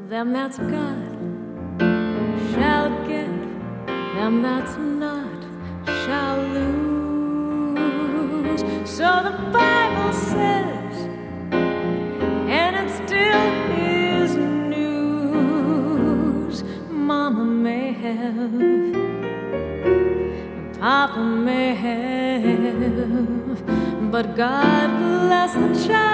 them that's got shall get, them that's not shall lose. So the Bible says, and it still is news. Mama may have, Papa may have, but God bless the child